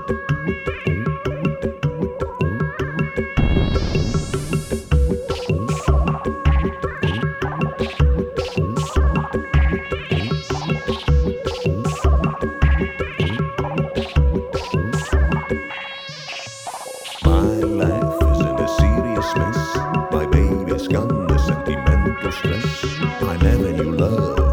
My life is in a serious mess. My baby's gone, the sentimental stress. I never knew love